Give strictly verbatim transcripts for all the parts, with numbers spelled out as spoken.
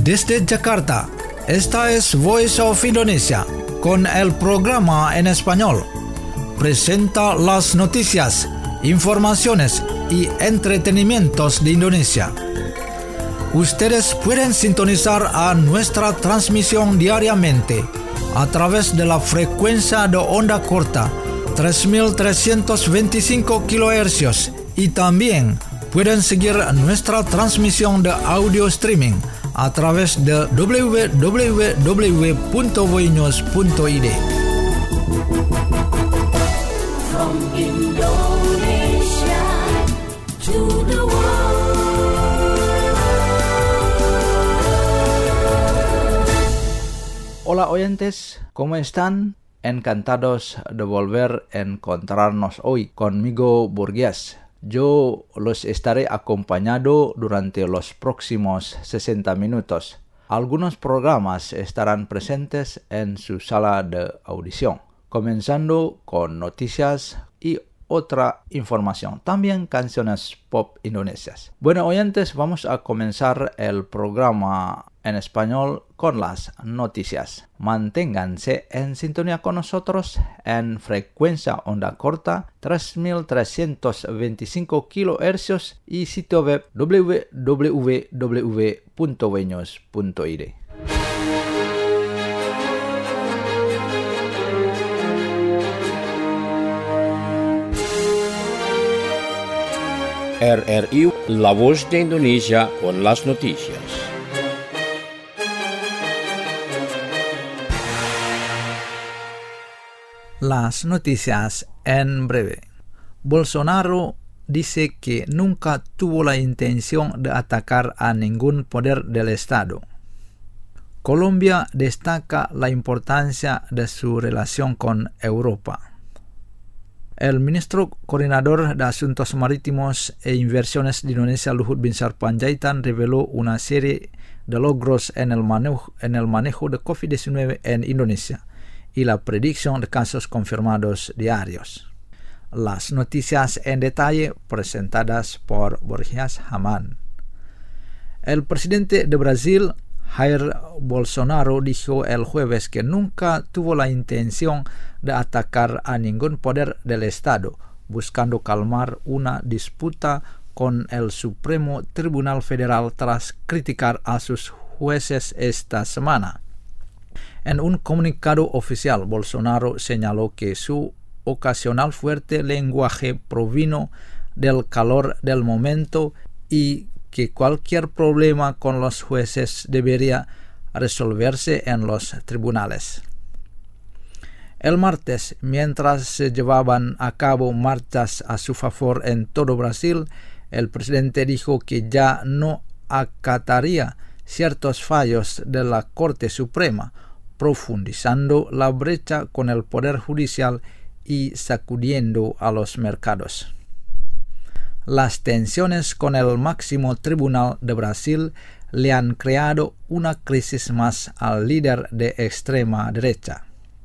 Desde Jakarta, esta es Voice of Indonesia, con el programa en español. Presenta las noticias, informaciones y entretenimientos de Indonesia. Ustedes pueden sintonizar a nuestra transmisión diariamente a través de la frecuencia de onda corta tres mil trescientos veinticinco kilohercios y también pueden seguir nuestra transmisión de audio streaming a través de doble u doble u doble u punto voinews punto i d. From Indonesia to the world. Hola oyentes, ¿cómo están? Encantados de volver a encontrarnos hoy conmigo, Burgués. Yo los estaré acompañando durante los próximos sesenta minutos. Algunos programas estarán presentes en su sala de audición, comenzando con noticias y otra información, también canciones pop indonesias. Bueno, oyentes, vamos a comenzar el programa en español con las noticias. Manténganse en sintonía con nosotros en frecuencia onda corta tres mil trescientos veinticinco kilohercios y sitio web doble u doble u doble u punto voinews punto i d. R R I, La Voz de Indonesia con las noticias. Las noticias en breve. Bolsonaro dice que nunca tuvo la intención de atacar a ningún poder del Estado. Colombia destaca la importancia de su relación con Europa. El ministro coordinador de Asuntos Marítimos e Inversiones de Indonesia, Luhut Binsar Panjaitan, reveló una serie de logros en el manejo, en el manejo de covid diecinueve en Indonesia y la predicción de casos confirmados diarios. Las noticias en detalle presentadas por Borges Hamán. El presidente de Brasil, Jair Bolsonaro, dijo el jueves que nunca tuvo la intención de atacar a ningún poder del Estado, buscando calmar una disputa con el Supremo Tribunal Federal tras criticar a sus jueces esta semana. En un comunicado oficial, Bolsonaro señaló que su ocasional fuerte lenguaje provino del calor del momento y que cualquier problema con los jueces debería resolverse en los tribunales. El martes, mientras se llevaban a cabo marchas a su favor en todo Brasil, el presidente dijo que ya no acataría ciertos fallos de la Corte Suprema, profundizando la brecha con el Poder Judicial y sacudiendo a los mercados. Las tensiones con el máximo tribunal de Brasil le han creado una crisis más al líder de extrema derecha.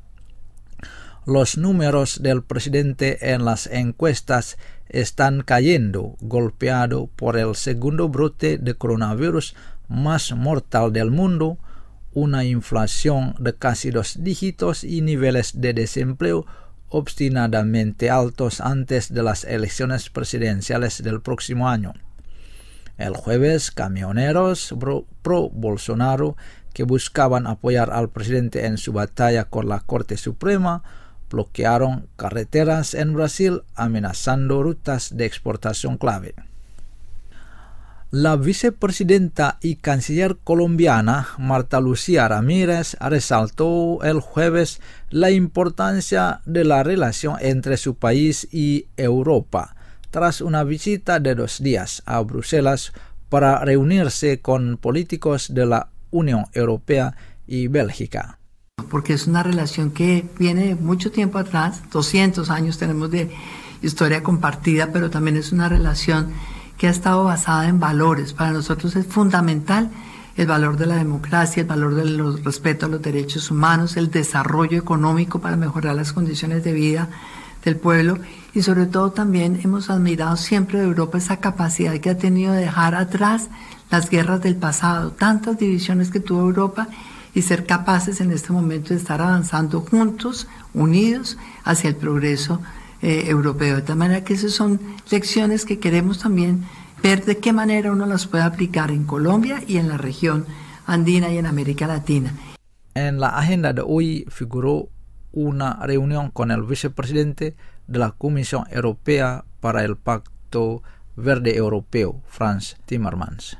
Los números del presidente en las encuestas están cayendo, golpeado por el segundo brote de coronavirus más mortal del mundo, una inflación de casi dos dígitos y niveles de desempleo obstinadamente altos antes de las elecciones presidenciales del próximo año. El jueves, camioneros pro-Bolsonaro que buscaban apoyar al presidente en su batalla con la Corte Suprema bloquearon carreteras en Brasil, amenazando rutas de exportación clave. La vicepresidenta y canciller colombiana Marta Lucía Ramírez resaltó el jueves la importancia de la relación entre su país y Europa, tras una visita de dos días a Bruselas para reunirse con políticos de la Unión Europea y Bélgica. Porque es una relación que viene de mucho tiempo atrás, doscientos años tenemos de historia compartida, pero también es una relación que ha estado basada en valores. Para nosotros es fundamental el valor de la democracia, el valor del respeto a los derechos humanos, el desarrollo económico para mejorar las condiciones de vida del pueblo y sobre todo también hemos admirado siempre de Europa esa capacidad que ha tenido de dejar atrás las guerras del pasado, tantas divisiones que tuvo Europa, y ser capaces en este momento de estar avanzando juntos, unidos, hacia el progreso eh, europeo. De tal manera que esas son lecciones que queremos también ver de qué manera uno las puede aplicar en Colombia y en la región andina y en América Latina. En la agenda de hoy figuró una reunión con el vicepresidente de la Comisión Europea para el Pacto Verde Europeo, Frans Timmermans.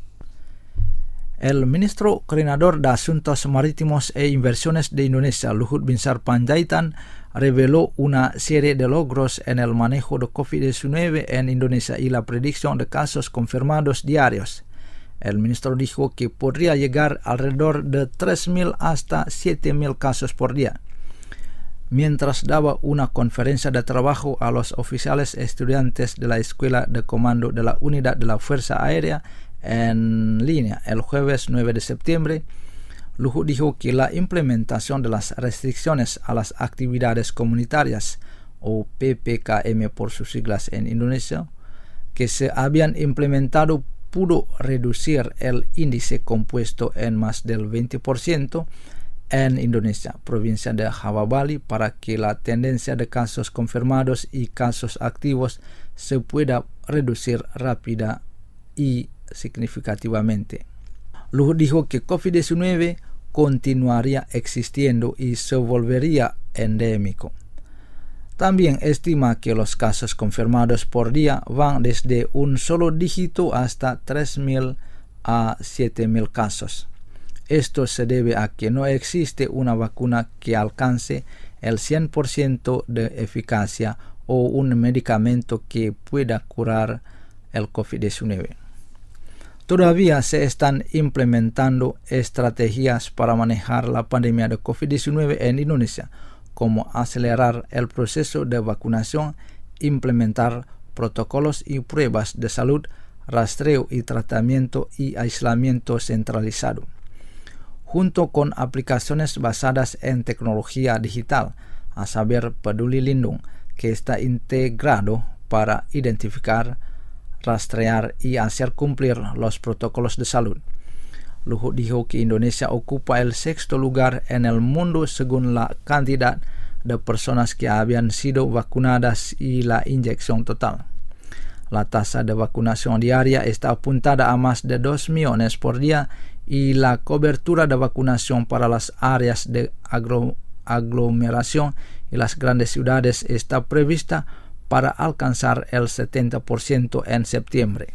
El ministro coordinador de Asuntos Marítimos e Inversiones de Indonesia, Luhut Binsar Panjaitan, reveló una serie de logros en el manejo de COVID diecinueve en Indonesia y la predicción de casos confirmados diarios. El ministro dijo que podría llegar alrededor de tres mil hasta siete mil casos por día. Mientras daba una conferencia de trabajo a los oficiales estudiantes de la Escuela de Comando de la Unidad de la Fuerza Aérea en línea el jueves nueve de septiembre, Luhut dijo que la implementación de las restricciones a las actividades comunitarias, o P P K M por sus siglas en Indonesia, que se habían implementado pudo reducir el índice compuesto en más del veinte por ciento en Indonesia, provincia de Java Bali, para que la tendencia de casos confirmados y casos activos se pueda reducir rápida y significativamente. Luhut dijo que COVID diecinueve continuaría existiendo y se volvería endémico. También estima que los casos confirmados por día van desde un solo dígito hasta tres mil a siete mil casos. Esto se debe a que no existe una vacuna que alcance el cien por ciento de eficacia o un medicamento que pueda curar el COVID diecinueve. Todavía se están implementando estrategias para manejar la pandemia de COVID diecinueve en Indonesia, como acelerar el proceso de vacunación, implementar protocolos y pruebas de salud, rastreo y tratamiento y aislamiento centralizado, junto con aplicaciones basadas en tecnología digital, a saber Peduli Lindung, que está integrado para identificar, rastrear y hacer cumplir los protocolos de salud. Luhut dijo que Indonesia ocupa el sexto lugar en el mundo según la cantidad de personas que habían sido vacunadas y la inyección total. La tasa de vacunación diaria está apuntada a más de dos millones por día y la cobertura de vacunación para las áreas de aglo- aglomeración y las grandes ciudades está prevista para alcanzar el setenta por ciento en septiembre.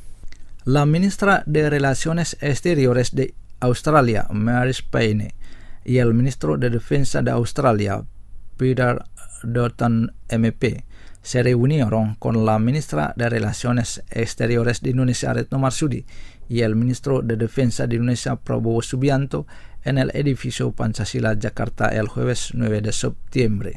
La ministra de Relaciones Exteriores de Australia, Marise Payne, y el ministro de Defensa de Australia, Peter Dutton M P, se reunieron con la ministra de Relaciones Exteriores de Indonesia, Retno Marsudi, y el ministro de Defensa de Indonesia, Prabowo Subianto, en el edificio Pancasila, Jakarta, el jueves nueve de septiembre.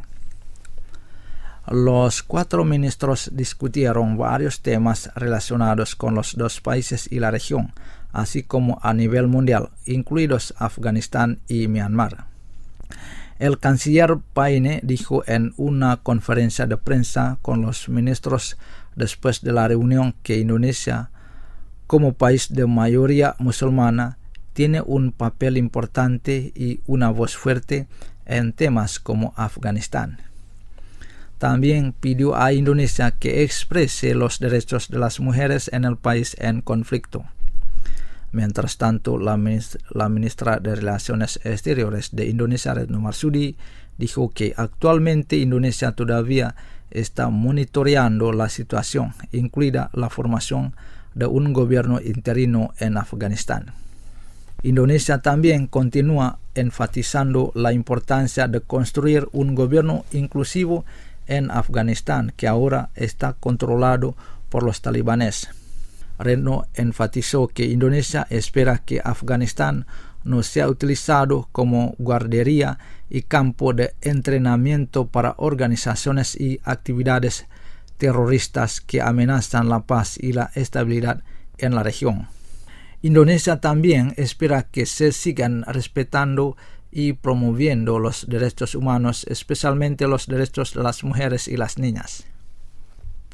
Los cuatro ministros discutieron varios temas relacionados con los dos países y la región, así como a nivel mundial, incluidos Afganistán y Myanmar. El canciller Payne dijo en una conferencia de prensa con los ministros después de la reunión que Indonesia, como país de mayoría musulmana, tiene un papel importante y una voz fuerte en temas como Afganistán. También pidió a Indonesia que exprese los derechos de las mujeres en el país en conflicto. Mientras tanto, la ministra, la ministra de Relaciones Exteriores de Indonesia, Retno Marsudi, dijo que actualmente Indonesia todavía está monitoreando la situación, incluida la formación de un gobierno interino en Afganistán. Indonesia también continúa enfatizando la importancia de construir un gobierno inclusivo en Afganistán, que ahora está controlado por los talibanes. Retno enfatizó que Indonesia espera que Afganistán no sea utilizado como guardería y campo de entrenamiento para organizaciones y actividades terroristas que amenazan la paz y la estabilidad en la región. Indonesia también espera que se sigan respetando y promoviendo los derechos humanos, especialmente los derechos de las mujeres y las niñas.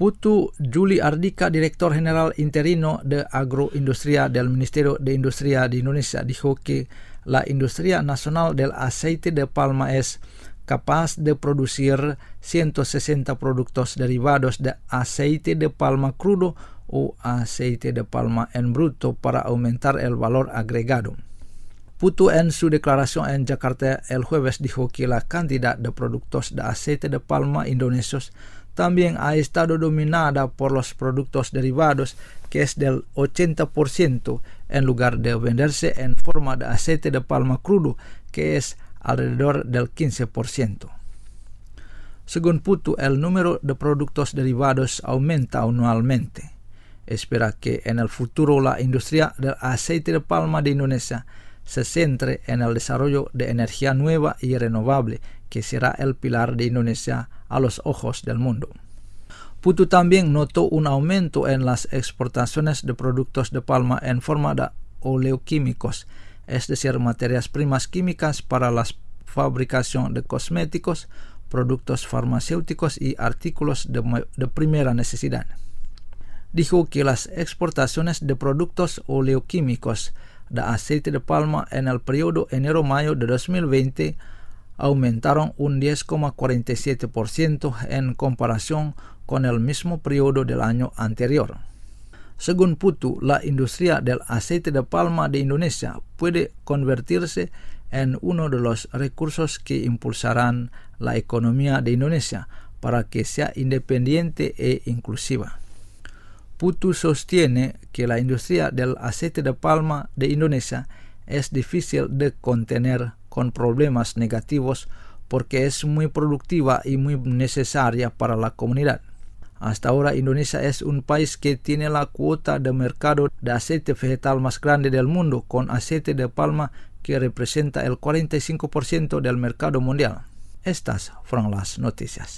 Putu Juli Ardika, director general interino de Agroindustria del Ministerio de Industria de Indonesia, dijo que la industria nacional del aceite de palma es capaz de producir ciento sesenta productos derivados de aceite de palma crudo o aceite de palma en bruto para aumentar el valor agregado. Putu en su declaración en Jakarta el jueves dijo que la cantidad de productos de aceite de palma indonesios también ha estado dominada por los productos derivados, que es del ochenta por ciento, en lugar de venderse en forma de aceite de palma crudo, que es alrededor del quince por ciento. Según Putu, el número de productos derivados aumenta anualmente. Espera que en el futuro la industria del aceite de palma de Indonesia se centre en el desarrollo de energía nueva y renovable, que será el pilar de Indonesia a los ojos del mundo. Putu también notó un aumento en las exportaciones de productos de palma en forma de oleoquímicos, es decir, materias primas químicas para la fabricación de cosméticos, productos farmacéuticos y artículos de, de primera necesidad. Dijo que las exportaciones de productos oleoquímicos de aceite de palma en el periodo enero-mayo de dos mil veinte aumentaron un diez coma cuarenta y siete por ciento en comparación con el mismo periodo del año anterior. Según Putu, la industria del aceite de palma de Indonesia puede convertirse en uno de los recursos que impulsarán la economía de Indonesia para que sea independiente e inclusiva. Putu sostiene que la industria del aceite de palma de Indonesia es difícil de contener con problemas negativos porque es muy productiva y muy necesaria para la comunidad. Hasta ahora Indonesia es un país que tiene la cuota de mercado de aceite vegetal más grande del mundo, con aceite de palma que representa el cuarenta y cinco por ciento del mercado mundial. Estas fueron las noticias.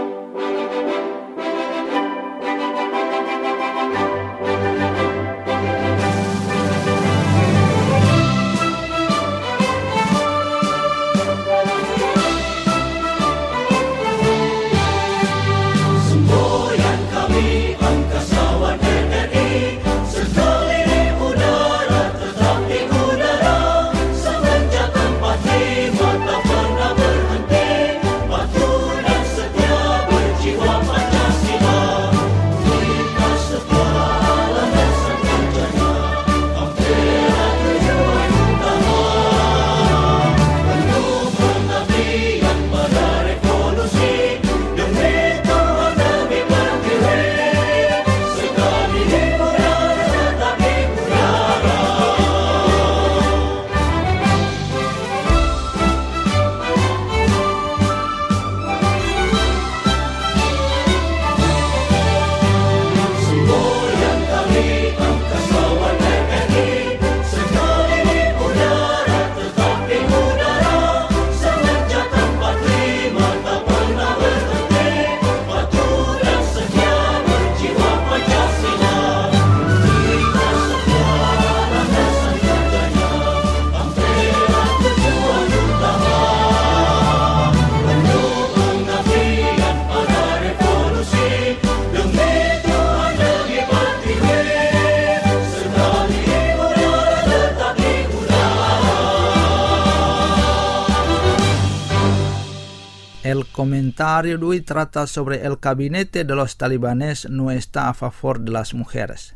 El comentario de hoy trata sobre el gabinete de los talibanes no está a favor de las mujeres.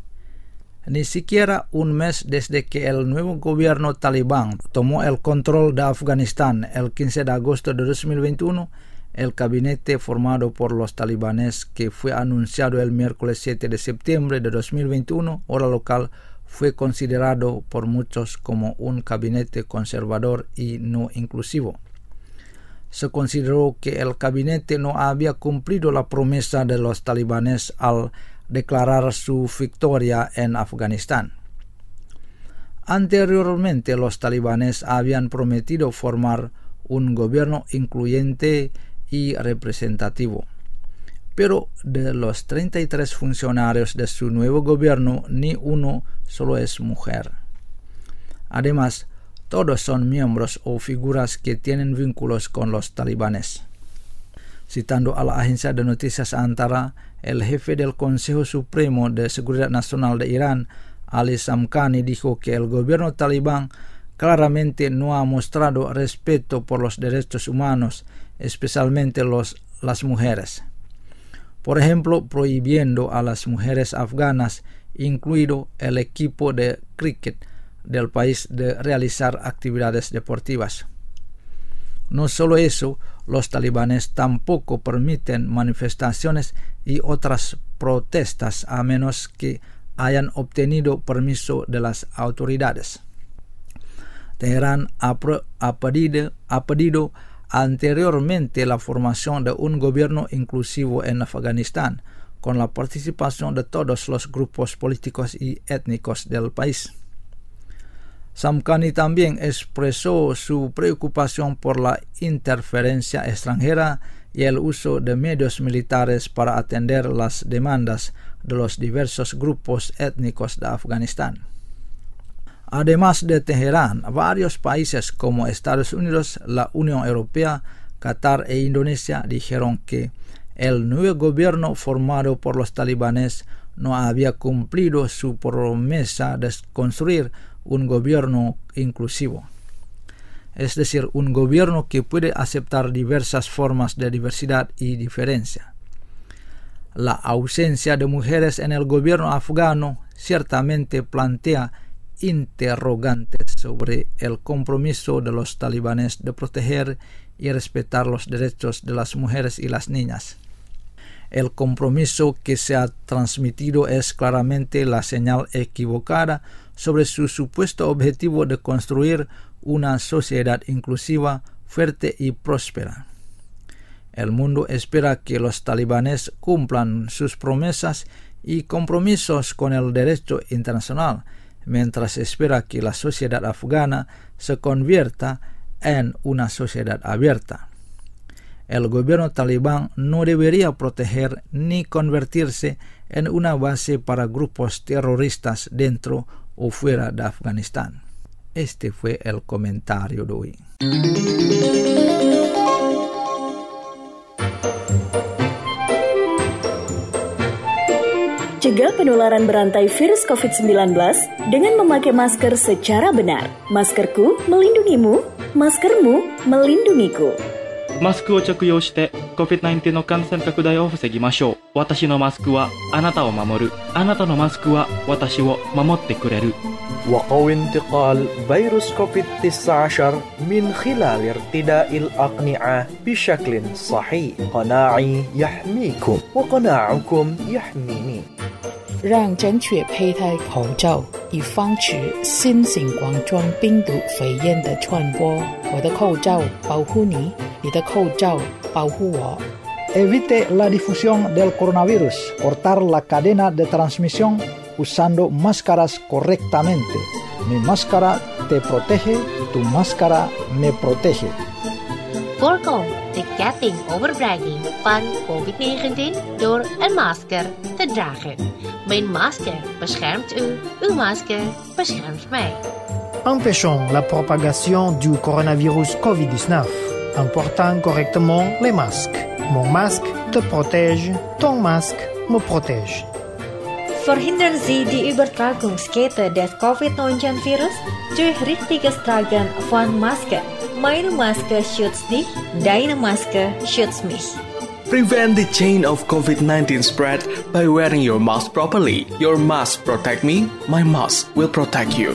Ni siquiera un mes desde que el nuevo gobierno talibán tomó el control de Afganistán el quince de agosto de dos mil veintiuno, el gabinete formado por los talibanes, que fue anunciado el miércoles siete de septiembre de dos mil veintiuno, hora local, fue considerado por muchos como un gabinete conservador y no inclusivo. Se consideró que el gabinete no había cumplido la promesa de los talibanes al declarar su victoria en Afganistán. Anteriormente, los talibanes habían prometido formar un gobierno incluyente y representativo, pero de los treinta y tres funcionarios de su nuevo gobierno, ni uno solo es mujer. Además, todos son miembros o figuras que tienen vínculos con los talibanes. Citando a la agencia de noticias Antara, el jefe del Consejo Supremo de Seguridad Nacional de Irán, Ali Samkhani, dijo que el gobierno talibán claramente no ha mostrado respeto por los derechos humanos, especialmente los, las mujeres. Por ejemplo, prohibiendo a las mujeres afganas, incluido el equipo de cricket del país, de realizar actividades deportivas. No solo eso, los talibanes tampoco permiten manifestaciones y otras protestas a menos que hayan obtenido permiso de las autoridades. Teherán ha, pro, ha, pedido, ha pedido anteriormente la formación de un gobierno inclusivo en Afganistán, con la participación de todos los grupos políticos y étnicos del país. Samkhani también expresó su preocupación por la interferencia extranjera y el uso de medios militares para atender las demandas de los diversos grupos étnicos de Afganistán. Además de Teherán, varios países como Estados Unidos, la Unión Europea, Qatar e Indonesia dijeron que el nuevo gobierno formado por los talibanes no había cumplido su promesa de construir un gobierno inclusivo, es decir, un gobierno que puede aceptar diversas formas de diversidad y diferencia. La ausencia de mujeres en el gobierno afgano ciertamente plantea interrogantes sobre el compromiso de los talibanes de proteger y respetar los derechos de las mujeres y las niñas. El compromiso que se ha transmitido es claramente la señal equivocada sobre su supuesto objetivo de construir una sociedad inclusiva, fuerte y próspera. El mundo espera que los talibanes cumplan sus promesas y compromisos con el derecho internacional, mientras espera que la sociedad afgana se convierta en una sociedad abierta. El gobierno talibán no debería proteger ni convertirse en una base para grupos terroristas dentro o fuera de Afganistán. Este fue el comentario de hoy. Cegah penularan berantai virus covid sembilan belas dengan memakai masker secara benar. Maskerku melindungimu, maskermu melindungiku. マスクを着用して コビッドナインティーン の感染拡大を防ぎましょう。私のマスクはあなたを守る。あなたのマスクは私を守ってくれる。 وقوي انتقال فيروس كوفيد تسعة عشر من خلال ارتداء الأقنعة بشكل صحيح. قناعي يحميكم وقناعكم يحميني. 让正确佩戴口罩，以防止新型冠状病毒肺炎的传播。我的口罩保护你，你的口罩保护我。 Evite la difusión del coronavirus. Cortar la cadena de transmisión usando máscaras correctamente. Mi máscara te protege, tu máscara me protege. Voorkom de ketting overbrenging van covid negentien door een masker te dragen. Mijn masker beschermt u, uw masker beschermt mij. Empêchons la propagation du coronavirus covid dix-neuf en portant correctement les masques. Mon masque te protège, ton masque me protège. Verhindern Sie die Übertragungskette des covid neunzehn Virus durch richtiges Tragen von Masken. Meine Maske schützt dich, deine Maske schützt mich. Prevent the chain of covid nineteen spread by wearing your mask properly. Your mask protect me, my mask will protect you.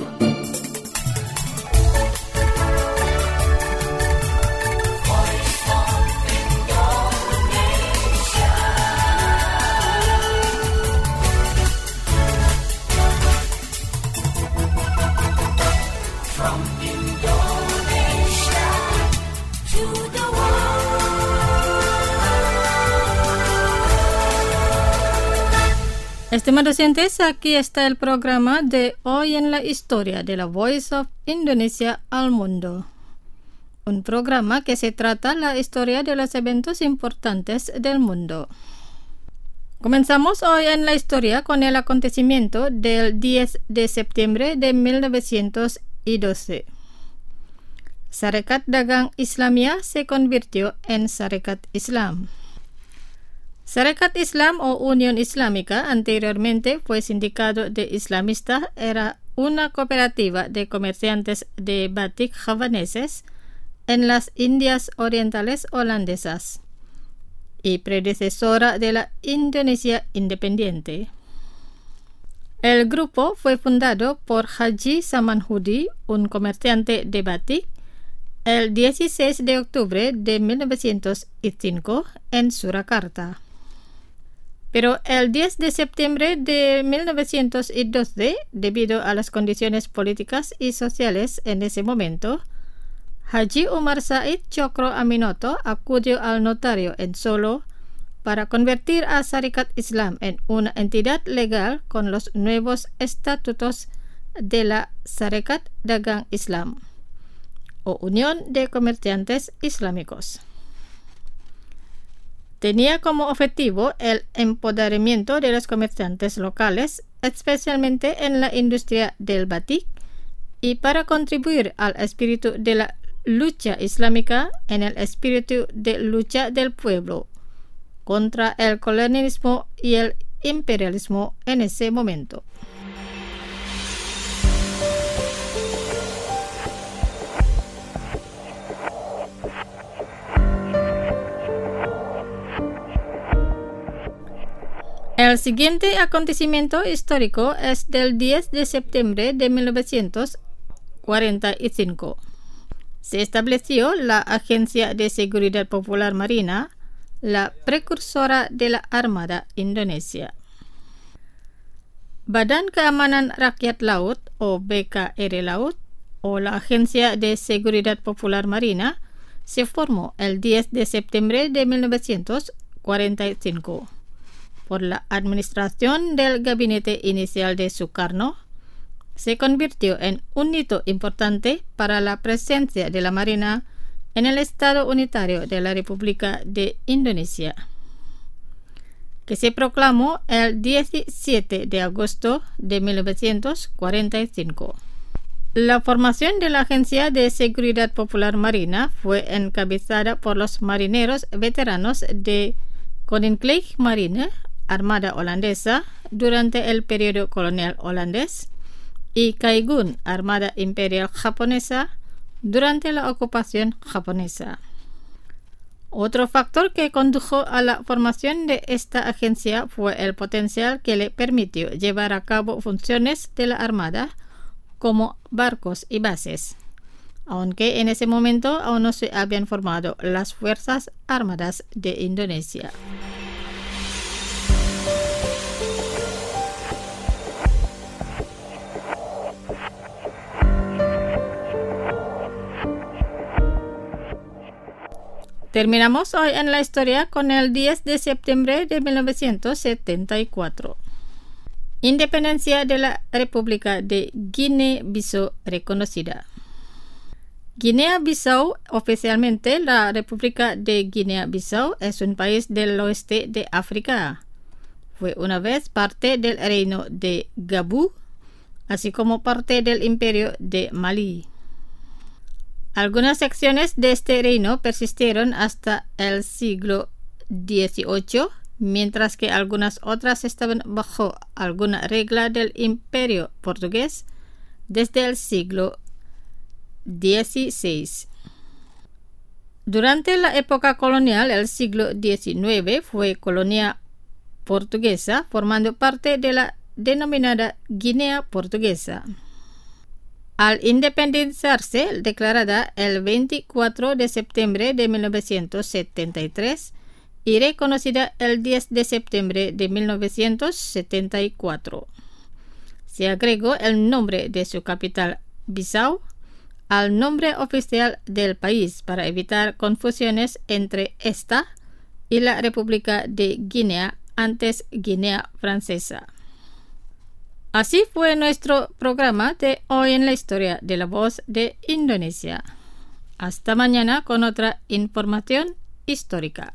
Estimados oyentes, aquí está el programa de Hoy en la Historia de la Voice of Indonesia al Mundo. Un programa que se trata la historia de los eventos importantes del mundo. Comenzamos hoy en la historia con el acontecimiento del diez de septiembre de mil novecientos doce. Sarekat Dagang Islamiyah se convirtió en Sarekat Islam. Sarekat Islam o Unión Islámica, anteriormente fue Sindicato de Islamistas, era una cooperativa de comerciantes de batik javaneses en las Indias Orientales holandesas y predecesora de la Indonesia independiente. El grupo fue fundado por Haji Samanhudi, un comerciante de batik, el dieciséis de octubre de mil novecientos cinco en Surakarta. Pero el diez de septiembre de mil novecientos doce, debido a las condiciones políticas y sociales en ese momento, Haji Umar Said Chokro Aminoto acudió al notario en Solo para convertir a Sarekat Islam en una entidad legal con los nuevos estatutos de la Sarekat Dagang Islam o Unión de Comerciantes Islámicos. Tenía como objetivo el empoderamiento de los comerciantes locales, especialmente en la industria del batik, y para contribuir al espíritu de la lucha islámica en el espíritu de lucha del pueblo contra el colonialismo y el imperialismo en ese momento. El siguiente acontecimiento histórico es del diez de septiembre de mil novecientos cuarenta y cinco. Se estableció la Agencia de Seguridad Popular Marina, la precursora de la Armada Indonesia. Badan Keamanan Rakyat Laut o B K R Laut o la Agencia de Seguridad Popular Marina se formó el diez de septiembre de mil novecientos cuarenta y cinco. Por la administración del gabinete inicial de Sukarno, se convirtió en un hito importante para la presencia de la Marina en el Estado Unitario de la República de Indonesia, que se proclamó el diecisiete de agosto de mil novecientos cuarenta y cinco. La formación de la Agencia de Seguridad Popular Marina fue encabezada por los marineros veteranos de Koninklijke Marine, Armada holandesa, durante el periodo colonial holandés, y Kaigun, Armada Imperial japonesa, durante la ocupación japonesa. Otro factor que condujo a la formación de esta agencia fue el potencial que le permitió llevar a cabo funciones de la Armada como barcos y bases, aunque en ese momento aún no se habían formado las Fuerzas Armadas de Indonesia. Terminamos hoy en la historia con el diez de septiembre de mil novecientos setenta y cuatro. Independencia de la República de Guinea-Bissau reconocida. Guinea-Bissau, oficialmente la República de Guinea-Bissau, es un país del oeste de África. Fue una vez parte del reino de Gabú, así como parte del imperio de Malí. Algunas secciones de este reino persistieron hasta el siglo dieciocho, mientras que algunas otras estaban bajo alguna regla del imperio portugués desde el siglo dieciséis. Durante la época colonial, el siglo diecinueve fue colonia portuguesa, formando parte de la denominada Guinea Portuguesa. Al independizarse, declarada el veinticuatro de septiembre de mil novecientos setenta y tres y reconocida el diez de septiembre de mil novecientos setenta y cuatro. Se agregó el nombre de su capital, Bissau, al nombre oficial del país para evitar confusiones entre esta y la República de Guinea, antes Guinea Francesa. Así fue nuestro programa de hoy en la historia de la voz de Indonesia. Hasta mañana con otra información histórica.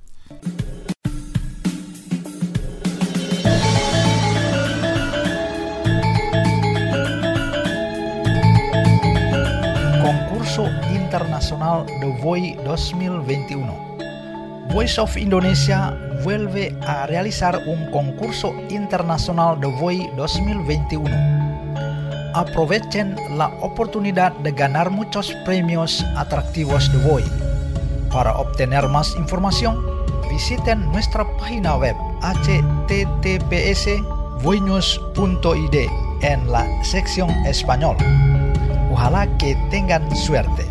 Concurso Internacional de Voi dua ribu dua puluh satu. Voice of Indonesia vuelve a realizar un concurso internacional de V O I dos mil veintiuno. Aprovechen la oportunidad de ganar muchos premios atractivos de V O I. Para obtener más información, visiten nuestra página web h t t p s voinews punto i d en la sección español. Ojalá que tengan suerte.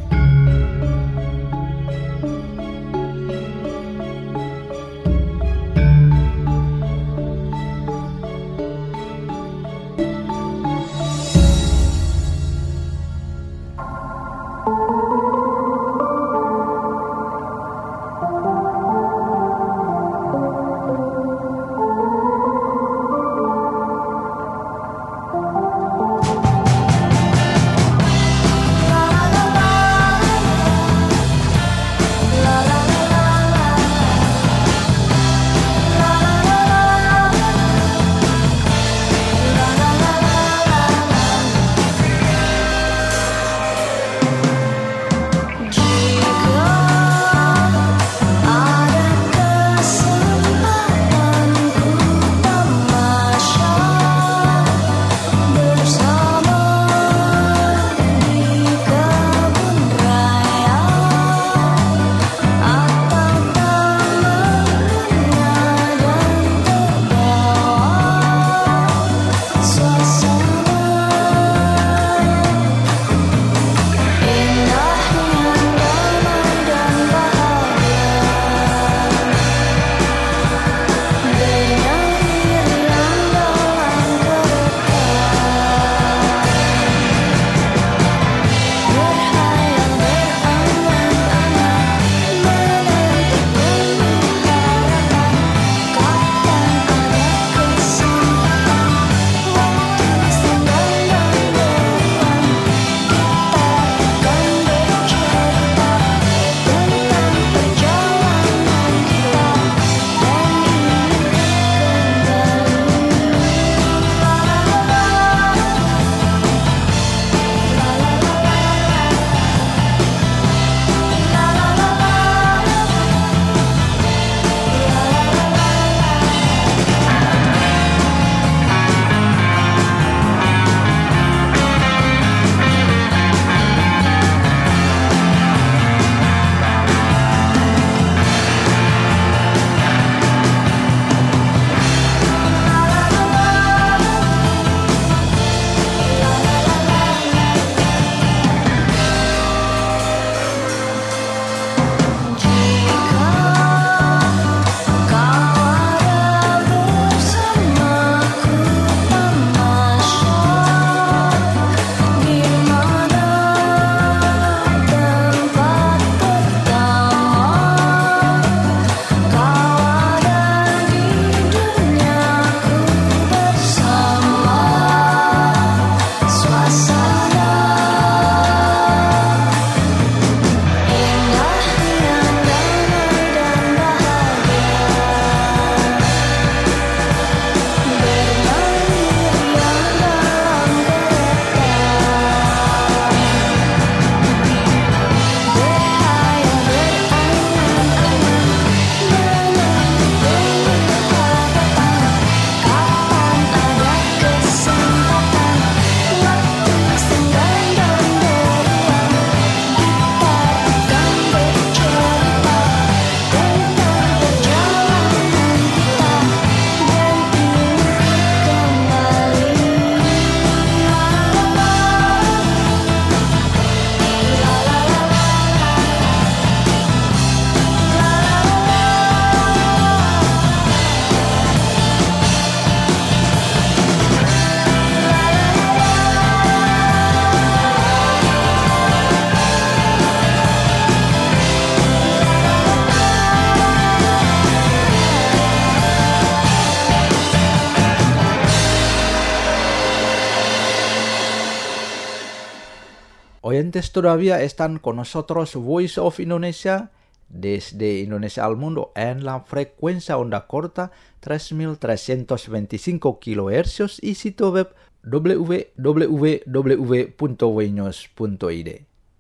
oyentes todavía están con nosotros Voice of Indonesia desde Indonesia al mundo en la frecuencia onda corta tres mil trescientos veinticinco kilohercios y sitio web w w w punto voinews punto i d.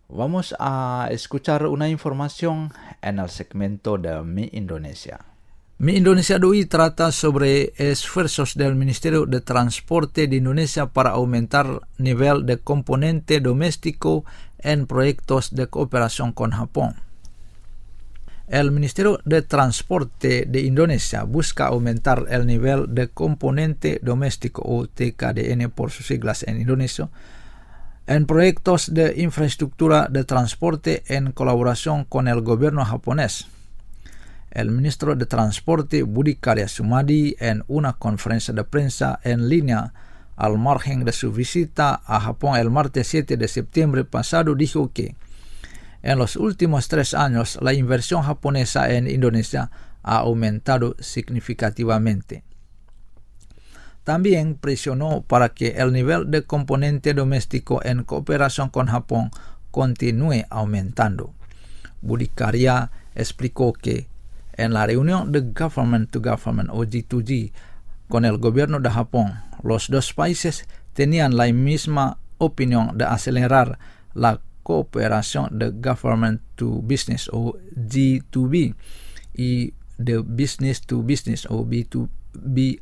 Vamos a escuchar una información en el segmento de Mi Indonesia. Mi Indonesia Doi trata sobre esfuerzos del Ministerio de Transporte de Indonesia para aumentar nivel de componente doméstico en proyectos de cooperación con Japón. El Ministerio de Transporte de Indonesia busca aumentar el nivel de componente doméstico o T K D N por sus siglas en indonesio en proyectos de infraestructura de transporte en colaboración con el gobierno japonés. El ministro de Transporte Budi Karya Sumadi en una conferencia de prensa en línea al margen de su visita a Japón el martes siete de septiembre pasado dijo que en los últimos tres años la inversión japonesa en Indonesia ha aumentado significativamente. También presionó para que el nivel de componente doméstico en cooperación con Japón continúe aumentando. Budi Karya explicó que en la reunión de Government to Government o G dos G con el gobierno de Japón, los dos países tenían la misma opinión de acelerar la cooperación de Government to Business o G dos B y de Business to Business o B dos B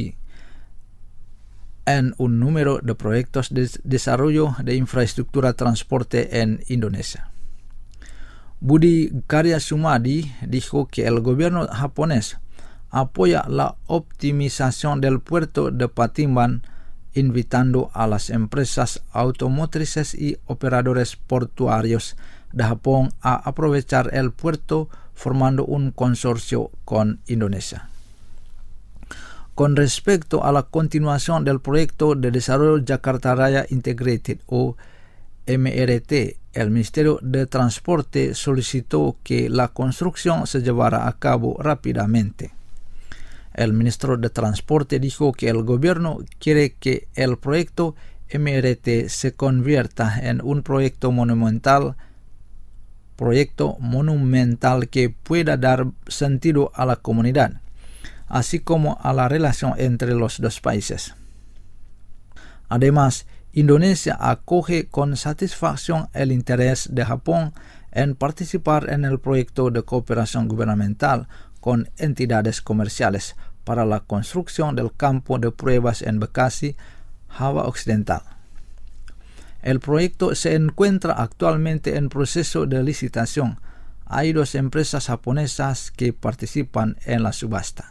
en un número de proyectos de desarrollo de infraestructura de transporte en Indonesia. Budi Karya Sumadi dijo que el gobierno japonés apoya la optimización del puerto de Patimban, invitando a las empresas automotrices y operadores portuarios de Japón a aprovechar el puerto formando un consorcio con Indonesia. Con respecto a la continuación del proyecto de desarrollo Jakarta Raya Integrated o M R T, el Ministerio de Transporte solicitó que la construcción se llevara a cabo rápidamente. El ministro de Transporte dijo que el gobierno quiere que el proyecto M R T se convierta en un proyecto monumental, proyecto monumental que pueda dar sentido a la comunidad, así como a la relación entre los dos países. Además, Indonesia acoge con satisfacción el interés de Japón en participar en el proyecto de cooperación gubernamental con entidades comerciales para la construcción del campo de pruebas en Bekasi, Java Occidental. El proyecto se encuentra actualmente en proceso de licitación. Hay dos empresas japonesas que participan en la subasta.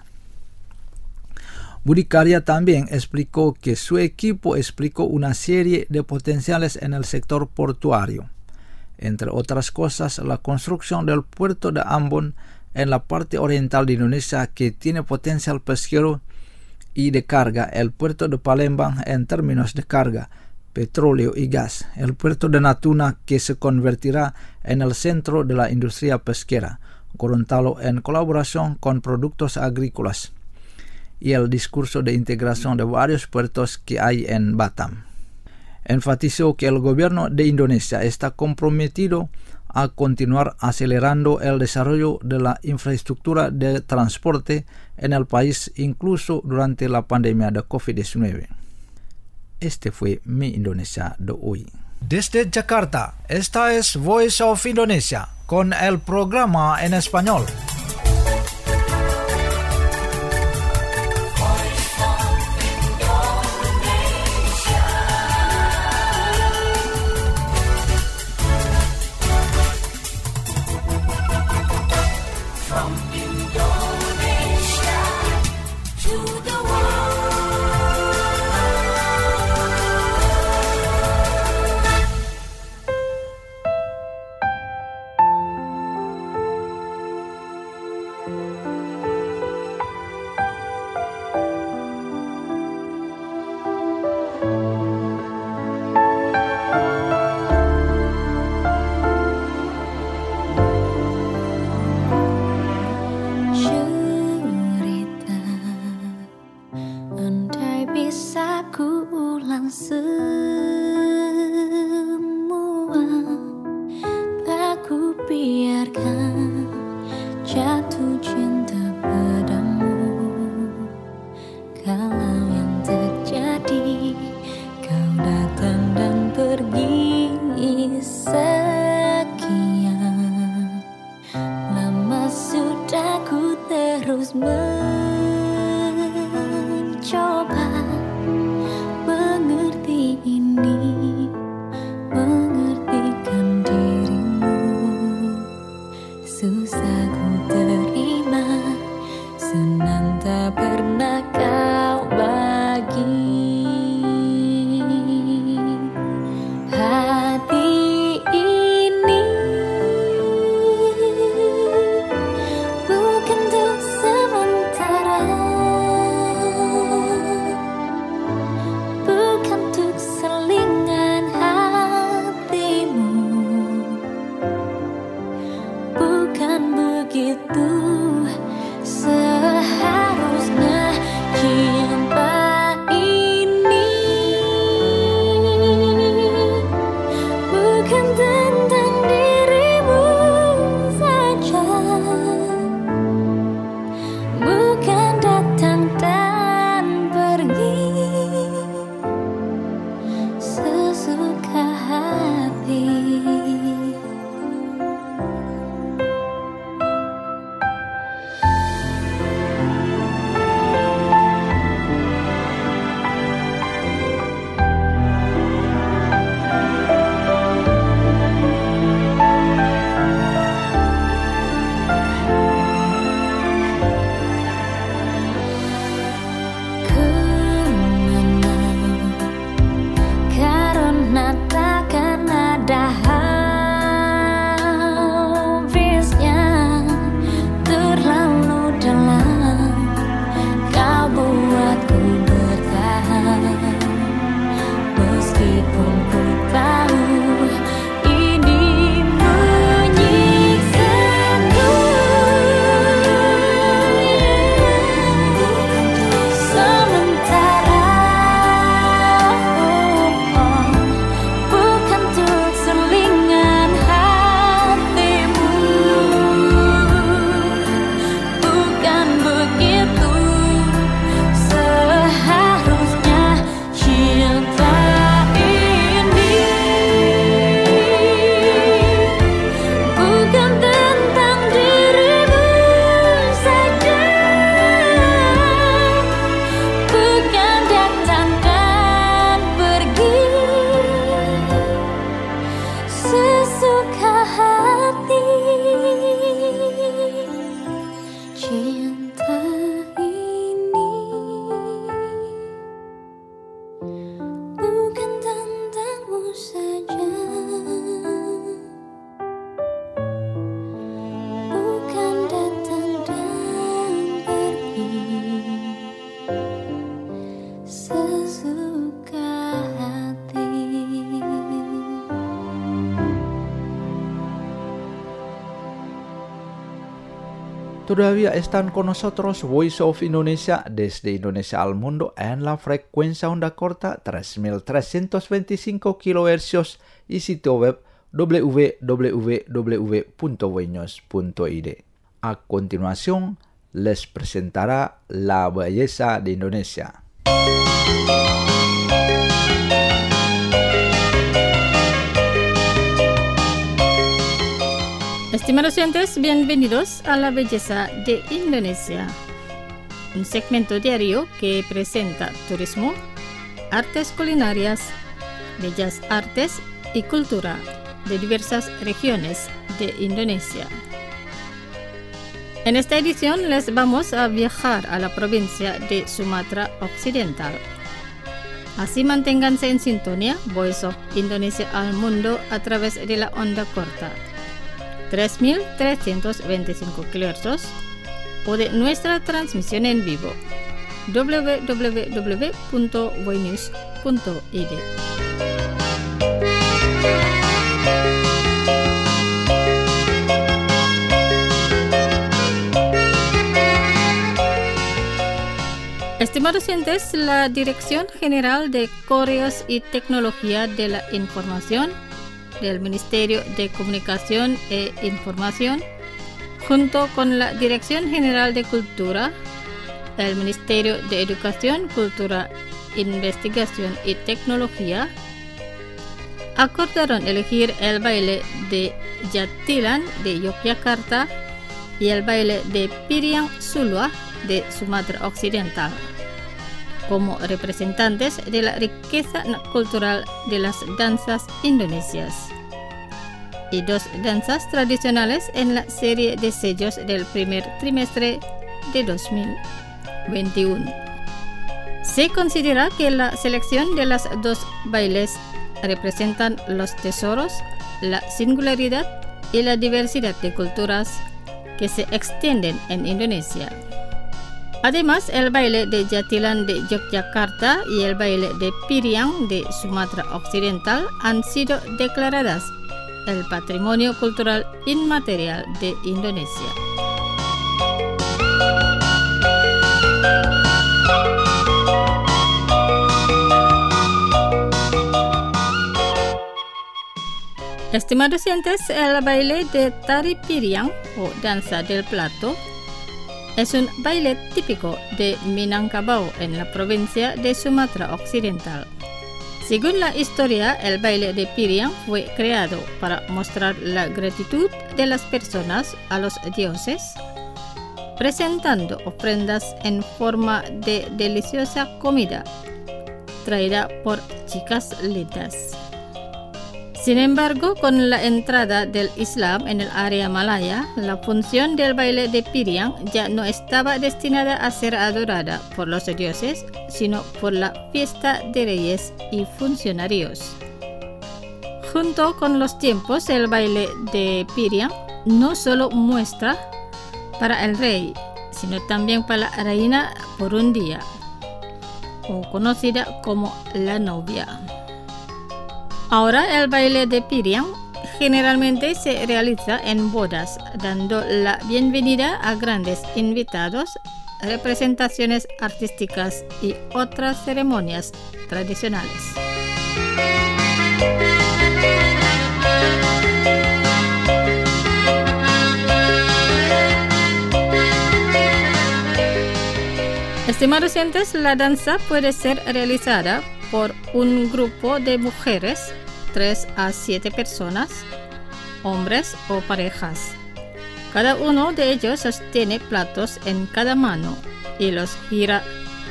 Budi Karya también explicó que su equipo explicó una serie de potenciales en el sector portuario. Entre otras cosas, la construcción del puerto de Ambon en la parte oriental de Indonesia que tiene potencial pesquero y de carga, el puerto de Palembang en términos de carga, petróleo y gas, el puerto de Natuna que se convertirá en el centro de la industria pesquera, Gorontalo en colaboración con productos agrícolas, y el discurso de integración de varios puertos que hay en Batam. Enfatizó que el gobierno de Indonesia está comprometido a continuar acelerando el desarrollo de la infraestructura de transporte en el país incluso durante la pandemia de COVID diecinueve. Este fue Mi Indonesia de hoy. Desde Jakarta, esta es Voice of Indonesia con el programa en español. mencoba mengerti ini, mengertikan dirimu. Susah ku terima, senang tak pernah kau bagi. Hati ini bukan untuk sementara, bukan untuk selingan hatimu, bukan begitu seharusnya cinta ini. Bukan tentang dirimu saja, bukan datang dan pergi sesuka hati. Karena takkan ada habisnya, terlalu dalam kau buatku bertahan. Meskipun ku tahu ini menyiksaku, sementara bukan untuk selingan hatimu, bukan begitu seharusnya cinta ini. Bukan tentang dirimu saja, bukan datang dan pergi sesuka hati. Cinta ini bukan tentangmu saja, bukan datang dan pergi sesuka hati. Todavía están con nosotros Voice of Indonesia desde Indonesia al mundo en la frecuencia onda corta tres mil trescientos veinticinco kilohercios y sitio web w w w punto voinews punto i d. A continuación, les presentará la belleza de Indonesia. Estimados oyentes, bienvenidos a La Belleza de Indonesia, un segmento diario que presenta turismo, artes culinarias, bellas artes y cultura de diversas regiones de Indonesia. En esta edición les vamos a viajar a la provincia de Sumatra Occidental. Así manténganse en sintonía Voice of Indonesia al mundo a través de la onda corta tres mil trescientos veinticinco kilohercios o de nuestra transmisión en vivo w w w punto voinews punto i d. Estimados oyentes, la Dirección General de Correos y Tecnología de la Información del Ministerio de Comunicación e Información, junto con la Dirección General de Cultura, el Ministerio de Educación, Cultura, Investigación y Tecnología, acordaron elegir el baile de Jatilan de Yogyakarta y el baile de Piriang Sulwa de Sumatra Occidental, como representantes de la riqueza cultural de las danzas indonesias, y dos danzas tradicionales en la serie de sellos del primer trimestre de dos mil veintiuno. Se considera que la selección de las dos bailes representan los tesoros, la singularidad y la diversidad de culturas que se extienden en Indonesia. Además, el baile de Jatilan de Yogyakarta y el baile de Piriang de Sumatra Occidental han sido declaradas el Patrimonio Cultural Inmaterial de Indonesia. Estimados oyentes, el baile de Tari Piriang o danza del plato es un baile típico de Minangkabau en la provincia de Sumatra Occidental. Según la historia, el baile de Piriang fue creado para mostrar la gratitud de las personas a los dioses, presentando ofrendas en forma de deliciosa comida traída por chicas lindas. Sin embargo, con la entrada del Islam en el área malaya, la función del baile de Piriang ya no estaba destinada a ser adorada por los dioses, sino por la fiesta de reyes y funcionarios. Junto con los tiempos, el baile de Piriang no solo muestra para el rey, sino también para la reina por un día, o conocida como la novia. Ahora el baile de Piriang generalmente se realiza en bodas, dando la bienvenida a grandes invitados, representaciones artísticas y otras ceremonias tradicionales. Estimados oyentes, la danza puede ser realizada por un grupo de mujeres, tres a siete personas, hombres o parejas. Cada uno de ellos sostiene platos en cada mano y los gira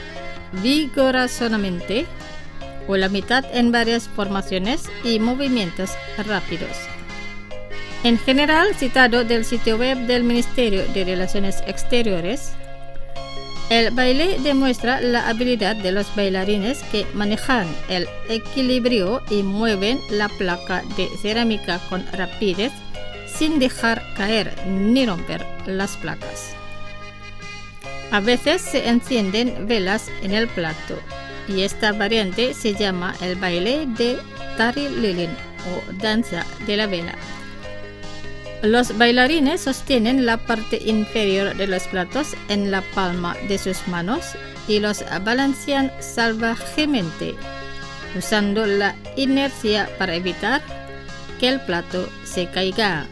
vigorosamente o la mitad en varias formaciones y movimientos rápidos. En general, citado del sitio web del Ministerio de Relaciones Exteriores, el baile demuestra la habilidad de los bailarines que manejan el equilibrio y mueven la placa de cerámica con rapidez sin dejar caer ni romper las placas. A veces se encienden velas en el plato y esta variante se llama el baile de Tari Lilin o danza de la vela. Los bailarines sostienen la parte inferior de los platos en la palma de sus manos y los balancean salvajemente, usando la inercia para evitar que el plato se caiga.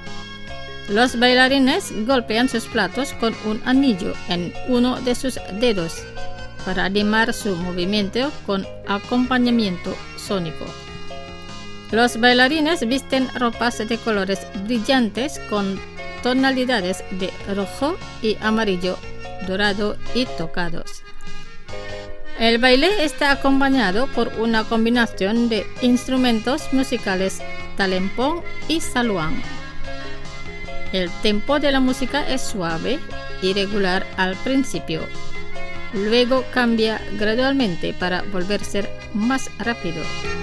Los bailarines golpean sus platos con un anillo en uno de sus dedos para animar su movimiento con acompañamiento sónico. Los bailarines visten ropas de colores brillantes con tonalidades de rojo y amarillo, dorado y tocados. El baile está acompañado por una combinación de instrumentos musicales talempong y saluang. El tempo de la música es suave y regular al principio, luego cambia gradualmente para volverse más rápido.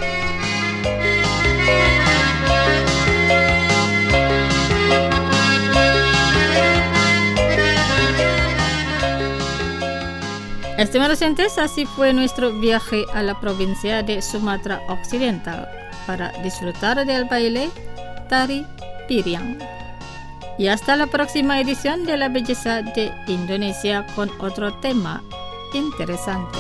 Estimados oyentes, así fue nuestro viaje a la provincia de Sumatra Occidental para disfrutar del baile Tari Piriang. Y hasta la próxima edición de La Belleza de Indonesia con otro tema interesante.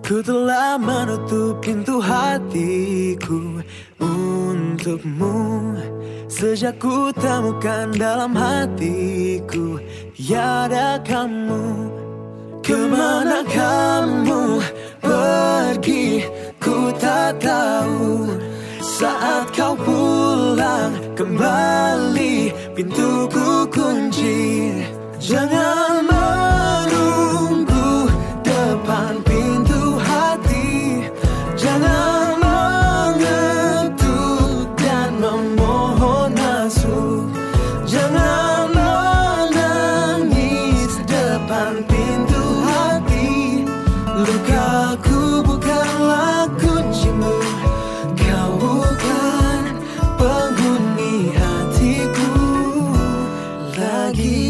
Ku telah menutup pintu hatiku untukmu. Sejak ku temukan dalam hatiku tiada kamu. Kemana kamu pergi ku tak tahu. Saat kau pulang kembali pintuku kunci. Jangan menunggu depan pintu hati. Jangan mengetuk dan memohon masuk. Jangan menangis depan pintu hati. Lukaku bukanlah kuncimu. Kau bukan penghuni hatiku lagi.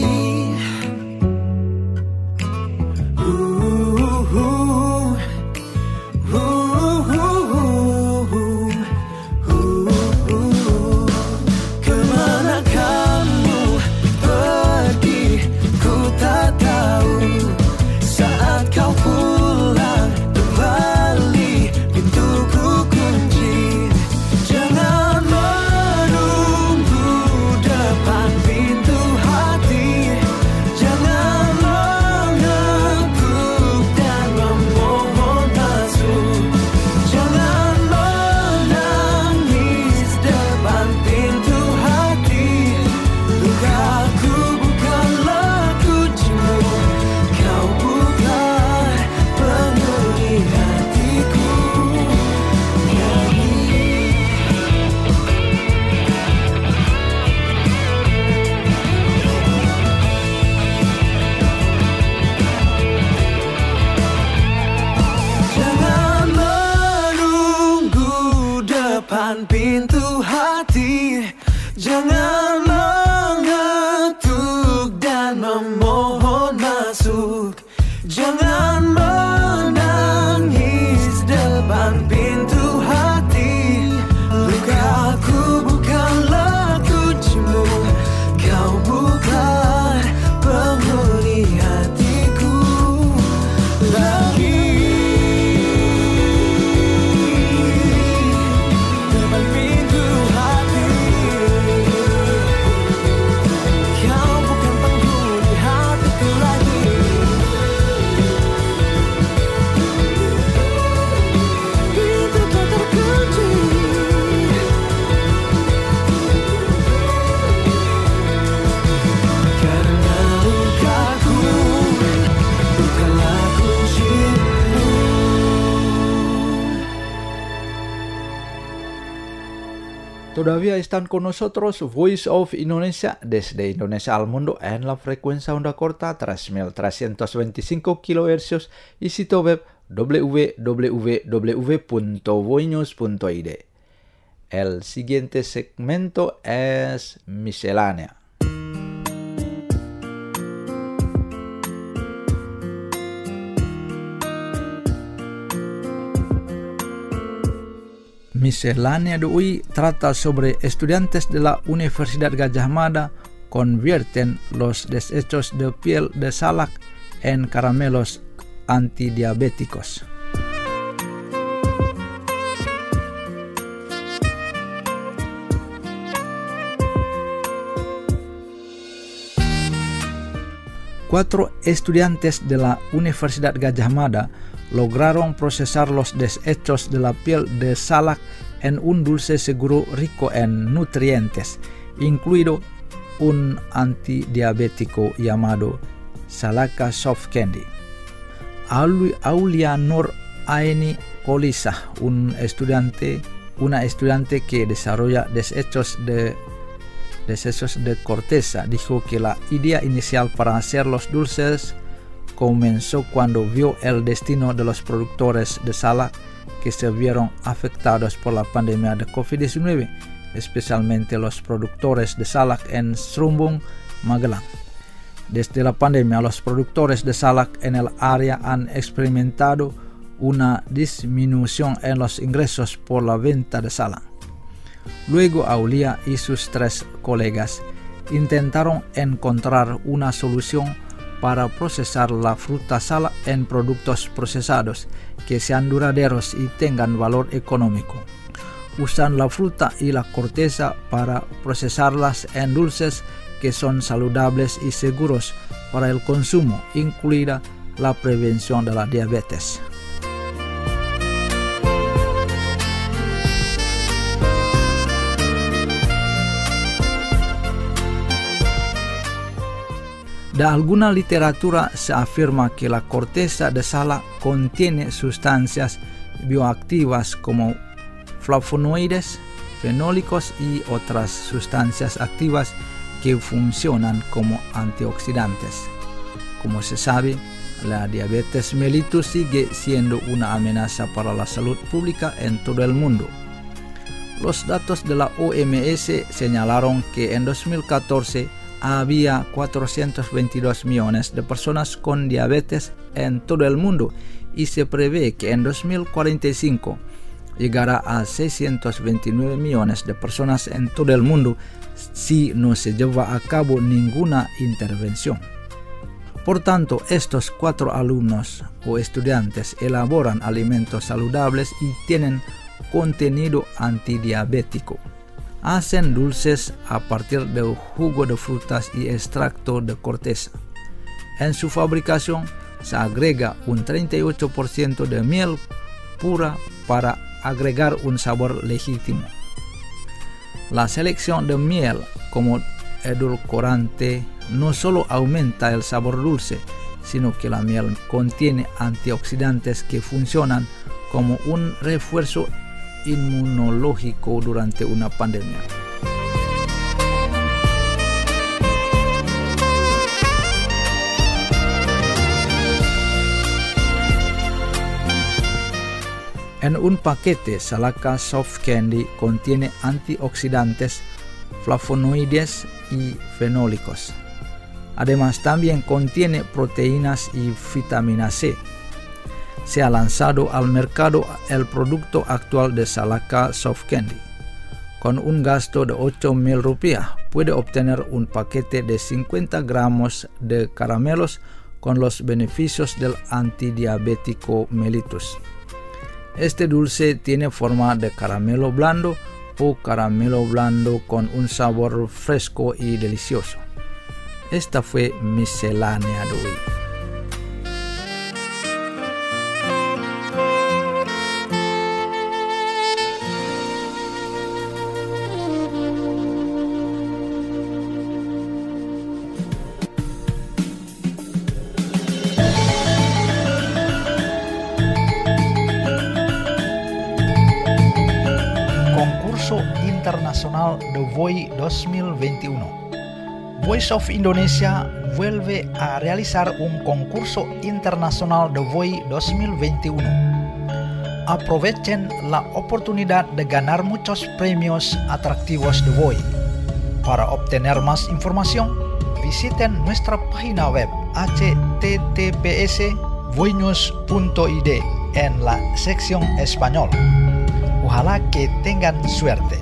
Pintu hati, jangan mengetuk dan memohon masuk. Jangan menangis depan pintu hati. Lukaku bukanlah kuncimu. Kau bukan penghuni hatiku lagi. Todavía están con nosotros Voice of Indonesia desde Indonesia al mundo en la frecuencia onda corta tres mil trescientos veinticinco kilohercios y sitio web w w w punto voinews punto i d. El siguiente segmento es miscelánea. Miscelánea de hoy trata sobre estudiantes de la Universidad Gadjah Mada convierten los desechos de piel de salak en caramelos antidiabéticos. Cuatro estudiantes de la Universidad Gadjah Mada lograron procesar los desechos de la piel de salak en un dulce seguro rico en nutrientes, incluido un antidiabético llamado Salaka Soft Candy. Aulia Nur Aini Kolisa, un estudiante, una estudiante que desarrolla desechos de desechos de corteza, dijo que la idea inicial para hacer los dulces comenzó cuando vio el destino de los productores de salak que se vieron afectados por la pandemia de covid diecinueve, especialmente los productores de salak en Serumbung, Magelang. Desde la pandemia, los productores de salak en el área han experimentado una disminución en los ingresos por la venta de salak. Luego Aulia y sus tres colegas intentaron encontrar una solución para procesar la fruta sala en productos procesados que sean duraderos y tengan valor económico. Usan la fruta y la corteza para procesarlas en dulces que son saludables y seguros para el consumo, incluida la prevención de la diabetes. De alguna literatura se afirma que la corteza de sala contiene sustancias bioactivas como flavonoides, fenólicos y otras sustancias activas que funcionan como antioxidantes. Como se sabe, la diabetes mellitus sigue siendo una amenaza para la salud pública en todo el mundo. Los datos de la O M S señalaron que en dos mil catorce había cuatrocientos veintidós millones de personas con diabetes en todo el mundo y se prevé que en dos mil cuarenta y cinco llegará a seiscientos veintinueve millones de personas en todo el mundo si no se lleva a cabo ninguna intervención. Por tanto, estos cuatro alumnos o estudiantes elaboran alimentos saludables y tienen contenido antidiabético. Hacen dulces a partir del jugo de frutas y extracto de corteza. En su fabricación se agrega un treinta y ocho por ciento de miel pura para agregar un sabor legítimo. La selección de miel como edulcorante no solo aumenta el sabor dulce, sino que la miel contiene antioxidantes que funcionan como un refuerzo inmunológico durante una pandemia. En un paquete, Salaka Soft Candy contiene antioxidantes, flavonoides y fenólicos. Además, también contiene proteínas y vitamina C. Se ha lanzado al mercado el producto actual de Salaka Soft Candy. Con un gasto de ocho mil rupias, puede obtener un paquete de cincuenta gramos de caramelos con los beneficios del antidiabético mellitus. Este dulce tiene forma de caramelo blando o caramelo blando con un sabor fresco y delicioso. Esta fue Miscelánea de hoy. Internacional de V O I dos mil veintiuno. Voice of Indonesia vuelve a realizar un concurso internacional de V O I dos mil veintiuno. Aprovechen la oportunidad de ganar muchos premios atractivos de V O I. Para obtener más información, visiten nuestra página web h t t p s voinews punto i d en la sección español. Ojalá que tengan suerte.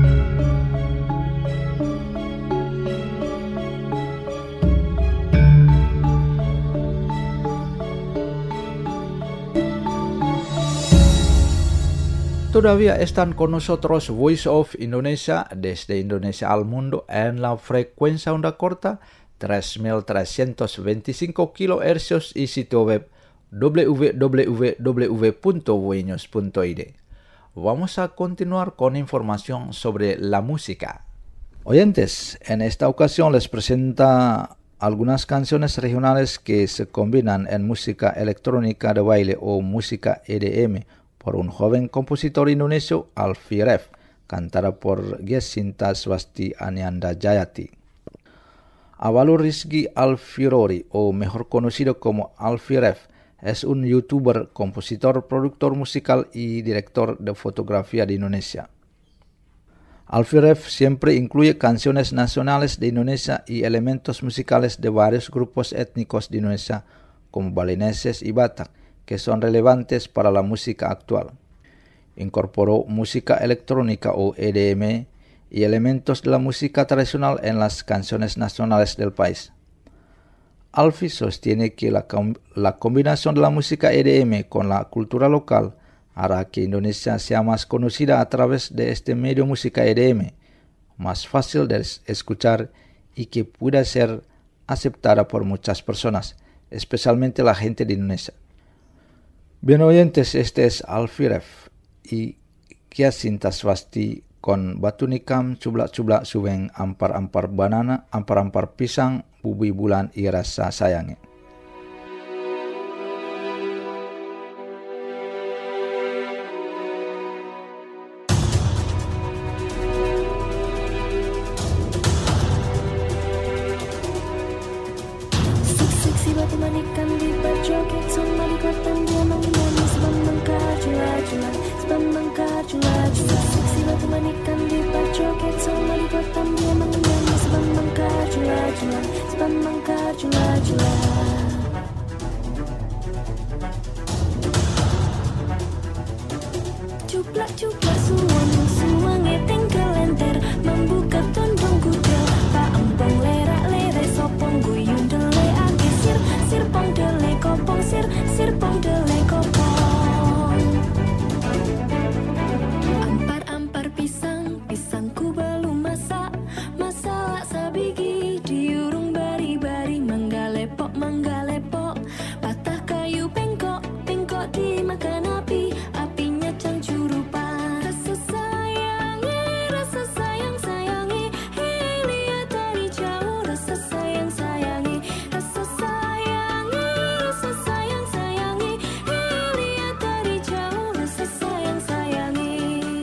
Todavía están con nosotros Voice of Indonesia desde Indonesia al mundo en la frecuencia onda corta tres mil trescientos veinticinco kilohercios y sitio web w w w punto voinews punto i d. Vamos a continuar con información sobre la música. Oyentes, en esta ocasión les presenta algunas canciones regionales que se combinan en música electrónica de baile o música E D M por un joven compositor indonesio, Alfie Rev, cantada por Giacinta Swasti Anianda Jayati. Avalu Rizky Alfirori, o mejor conocido como Alfie Rev, es un youtuber, compositor, productor musical y director de fotografía de Indonesia. Alfie Rev siempre incluye canciones nacionales de Indonesia y elementos musicales de varios grupos étnicos de Indonesia, como balineses y batak, que son relevantes para la música actual. Incorporó música electrónica o E D M y elementos de la música tradicional en las canciones nacionales del país. Alfie sostiene que la, la combinación de la música E D M con la cultura local hará que Indonesia sea más conocida a través de este medio música E D M, más fácil de escuchar y que pueda ser aceptada por muchas personas, especialmente la gente de Indonesia. Bien oyentes, este es Alfie Ref y Kia Sintas Swasti con batu nikam cublak-cublak subeng ampar-ampar banana, ampar-ampar pisang, bubi bulan i rasa sayange. Seksi batu manikan di berjoget sama di kotan dia menyanyi sebab mengkar jula-jula, sebab mengkar jula-jula. Seksi batu manikan di berjoget sama di kotan dia menyanyi sebab mengkar jula-jula, sebab mengkar jula-jula. Cuplak-cuplak suwang, suwange tinggal lenter, membuka tondong gudel, pak empong lerak-lere sopong guyung dele ake sir, sir pong dele kopong sir, sir pong dele kopong. Ampar-ampar pisang, pisangku belum masak, masak sabigi diurung bari-bari, manggalepok, manggalepok, patah kayu bengkok, bengkok dimakan api, apinya cangcurupan. Rasa sayangi, rasa sayang sayangi, lihat dari jauh. Rasa sayang sayangi, rasa sayangi, rasa sayang sayangi, lihat dari jauh. Rasa sayang sayangi.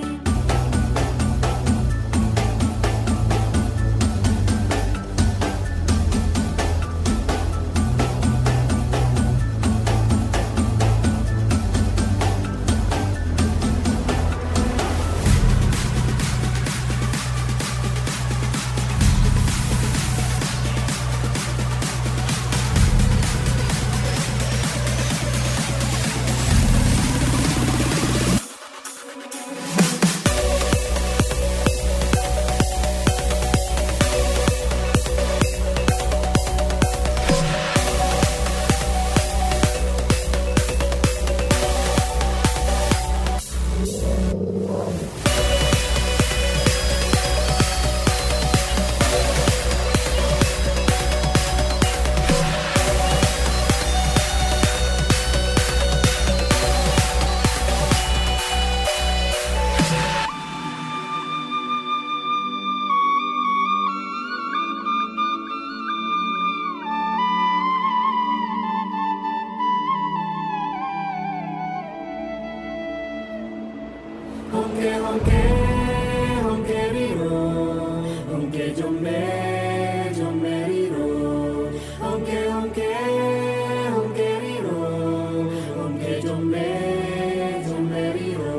Honke honke honke riro, honke jombe jombe riro, honke honke honke riro, honke jombe jombe riro.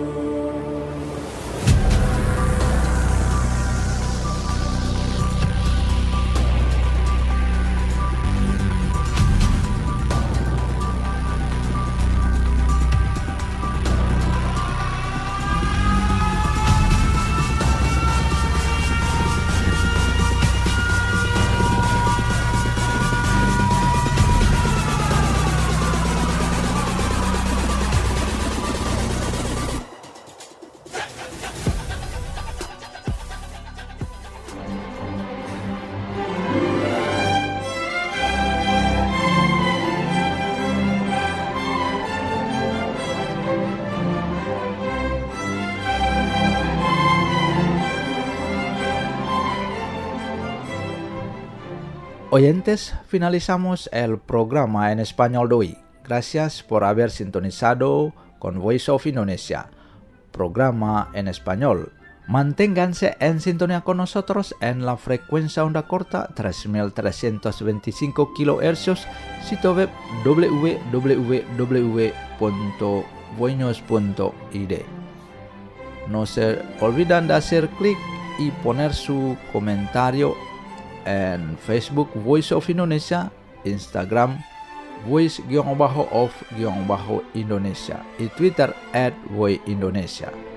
Oyentes, finalizamos el programa en español de hoy. Gracias por haber sintonizado con Voice of Indonesia, programa en español. Manténganse en sintonía con nosotros en la frecuencia onda corta tres mil trescientos veinticinco kilohercios, sitio web w w w punto voinos punto i d. No se olviden de hacer clic y poner su comentario en Facebook Voice of Indonesia, Instagram Voice-of-Indonesia y Twitter at Voice Indonesia.